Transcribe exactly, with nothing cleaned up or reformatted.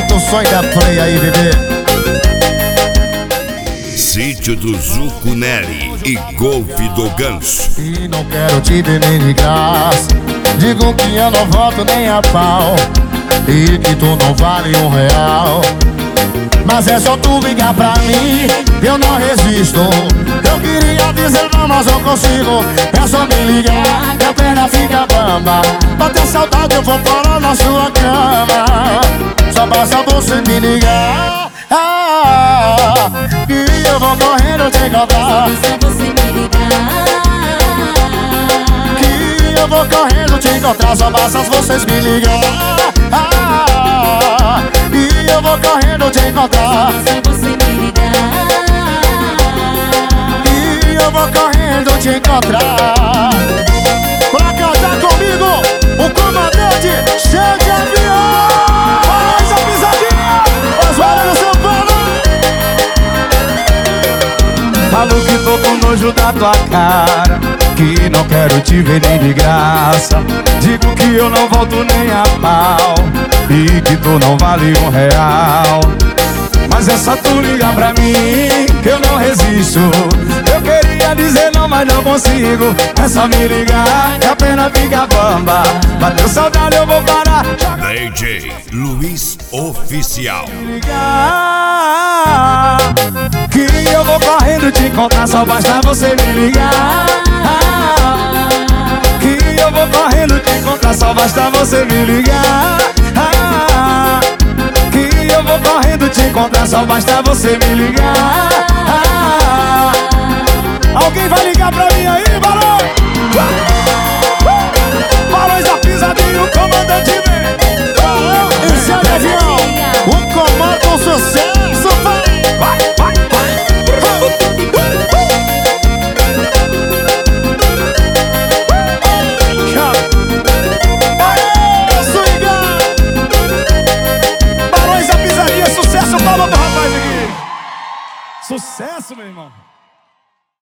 Aumenta o som da play aí, bebê. Sítio do Zucunelli e Golfe do Ganso. E não quero te ver nem de graça. Digo que eu não volto nem a pau e que tu não vale um real. Mas é só tu ligar pra mim, eu não resisto. Eu queria dizer não, mas não consigo. É só me ligar, minha perna fica bamba. Bater saudade eu vou parar na sua cama. Só basta você me ligar, ah, que eu vou correndo te encontrar. Só você me ligar, Que eu vou correndo te encontrar. Só basta vocês me ligar, ah, e eu vou correndo te encontrar. só você me ligar. E eu vou correndo te encontrar. Pra cantar comigo, o comandante cheio de avião. Faz a pisadinha, faz hora no São Paulo. Falo que tô com nojo da tua cara, que não quero te ver nem de graça. Digo que eu não volto nem a pau e que tu não vale um real. Mas é só tu ligar pra mim que eu não resisto. Eu queria dizer não, mas não consigo. É só me ligar que a pena fica bamba. Bateu saudade eu vou parar. D J Luiz Oficial. Me ligar, que eu vou correndo te encontrar. Só basta você me ligar, que eu vou correndo te encontrar. Só basta você me ligar, que eu vou correndo te encontrar. Só basta você me ligar. Alguém vai ligar pra mim aí, Barões? Barões da pisadinha, o comandante vem. Esse é o avião, o comando, o sucesso, vai, vai, vai, vai. Aê, swinga! Barões da pisadinha, sucesso, palma pro rapaz aqui. Sucesso, meu irmão.